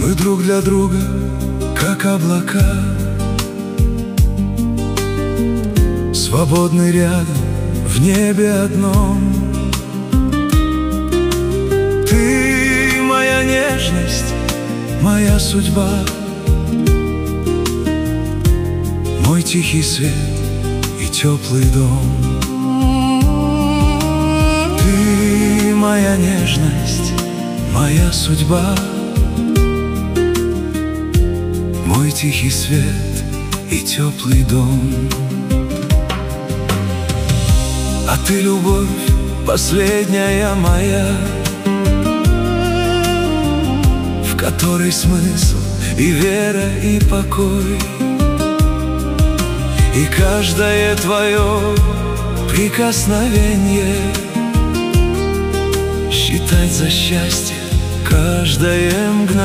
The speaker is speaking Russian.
Мы друг для друга, как облака, свободны рядом в небе одном. Ты моя нежность, моя судьба, мой тихий свет и теплый дом. Ты моя нежность, моя судьба, мой тихий свет и теплый дом. А ты, любовь, последняя моя, в которой смысл и вера, и покой. И каждое твое прикосновение считать за счастье, каждое мгновение.